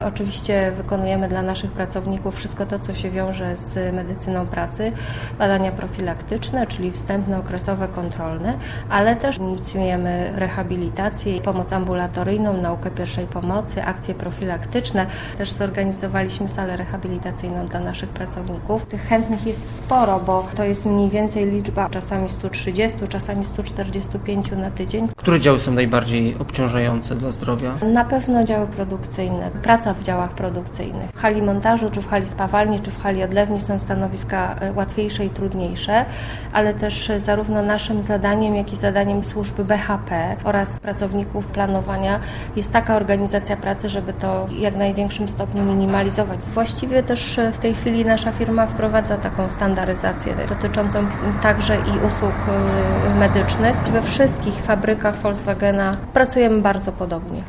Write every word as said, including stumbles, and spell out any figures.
Oczywiście wykonujemy dla naszych pracowników wszystko to, co się wiąże z medycyną pracy, badania profilaktyczne, czyli wstępne, okresowe, kontrolne, ale też inicjujemy rehabilitację, pomoc ambulatoryjną, naukę pierwszej pomocy, akcje profilaktyczne. Też zorganizowaliśmy salę rehabilitacyjną dla naszych pracowników. Tych chętnych jest sporo, bo to jest mniej więcej liczba czasami sto trzydzieści, czasami sto czterdzieści pięć na tydzień. Które działy są najbardziej obciążające dla zdrowia? Na pewno działy produkcyjne. Praca w działach produkcyjnych. W hali montażu, czy w hali spawalni, czy w hali odlewni są stanowiska łatwiejsze i trudniejsze, ale też zarówno naszym zadaniem, jak i zadaniem służby B H P oraz pracowników planowania jest taka organizacja pracy, żeby to w jak największym stopniu minimalizować. Właściwie też w tej chwili nasza firma wprowadza taką standaryzację dotyczącą także i usług medycznych. We wszystkich fabrykach Volkswagena pracujemy bardzo podobnie.